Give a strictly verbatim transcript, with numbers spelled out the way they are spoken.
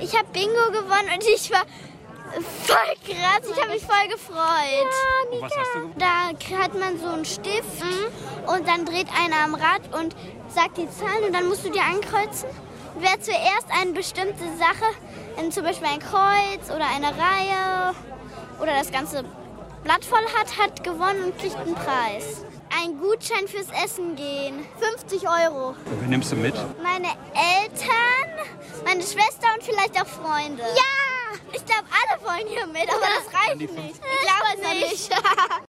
ich habe Bingo gewonnen und ich war voll krass. Ich habe mich voll gefreut. Ja, und was hast du gewonnen? Da hat man so einen Stift mhm. und dann dreht einer am Rad und sagt die Zahlen und dann musst du dir ankreuzen. Wer zuerst eine bestimmte Sache, in zum Beispiel ein Kreuz oder eine Reihe oder das ganze Blatt voll hat, hat gewonnen und kriegt einen Preis. Ein Gutschein fürs Essen gehen. fünfzig Euro. Und wen nimmst du mit? Meine Eltern, meine Schwester und vielleicht auch Freunde. Ja! Ich glaube, alle wollen hier mit, aber das reicht nicht. Ich glaube nicht.